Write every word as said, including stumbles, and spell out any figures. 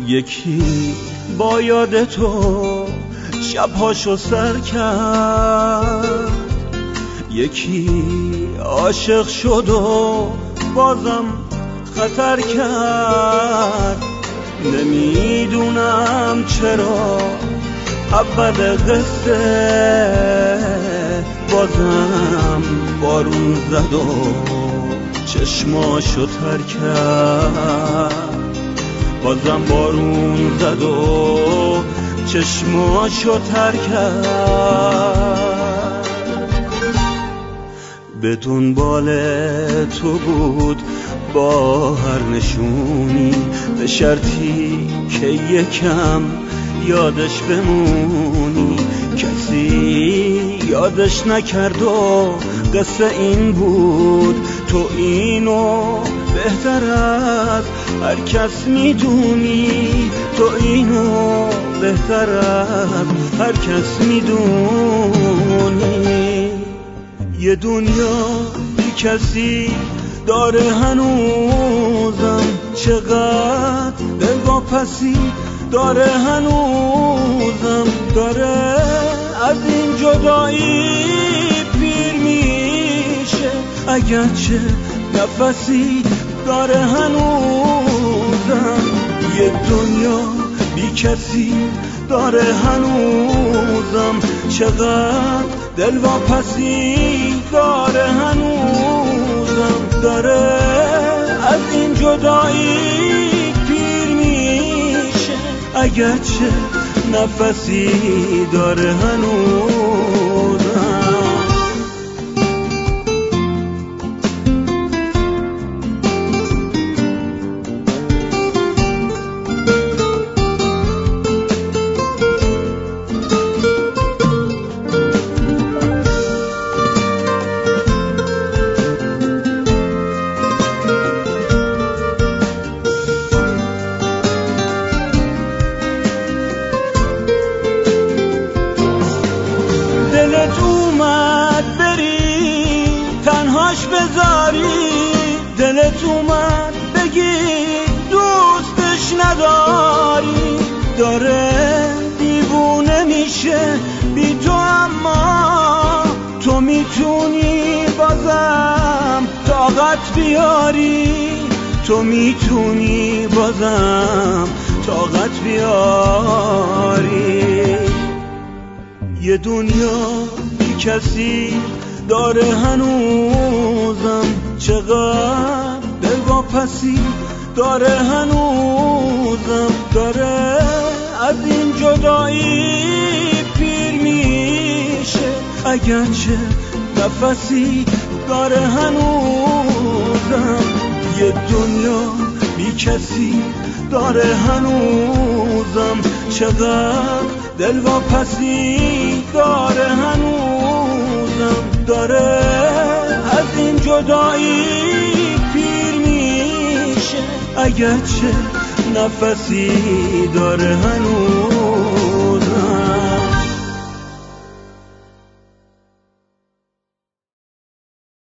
یکی با یاد تو شبهاشو سر کرد، یکی عاشق شد و بازم خطر کرد. نمیدونم چرا اول قصه بازم بارون زد و چشماشو تر کرد، بازم بارون زد و چشماشو تر کرد. به دنبال تو بود با هر نشونی، به شرطی که یکم یادش بمونی. کسی یادش نکرد و قصه این بود، تو اینو بهتر از هر کس میدونی، تو اینو بهتر از هر کس میدونی. یه دنیا بی کسی داره هنوزم، چقدر دلواپسی داره هنوزم، داره از این جدایی پیر میشه، اگرچه نفسی داره هنوزم. یه دنیا بی کسی داره هنوزم، چقدر دلواپسی داره هنوزم، داره از این جدایی پیر میشه، اگرچه نفسی داره هنوزم. دلت اومد بری تنهاش بذاری، دلت اومد بگی دوستش نداری، داره دیوونه میشه بی تو، اما تو میتونی بازم طاقت بیاری، تو میتونی بازم طاقت بیاری. یه دنیا بی کسی داره هنوزم، چقدر دلواپسی داره هنوزم، داره از این جدایی پیر میشه، اگرچه نفسی داره هنوزم. یه دنیا بی کسی داره هنوزم، چقدر دلواپسی داره هنوزم، داره از این جدایی پیر میشه، اگرچه نفسی داره هنوز.